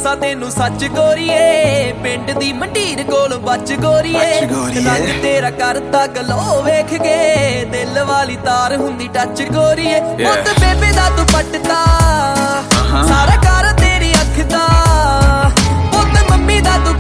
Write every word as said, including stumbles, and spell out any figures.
दसा तेनू सच गोरीए पिंड दी मंडीर कोल बच गोरीए रंग तेरा करता गलो वेख के दिल वाली तार हुंदी टच गोरीए पुत बेबे दा तू पटता सारा कर तेरी अख दा पुत मम्मी दा तू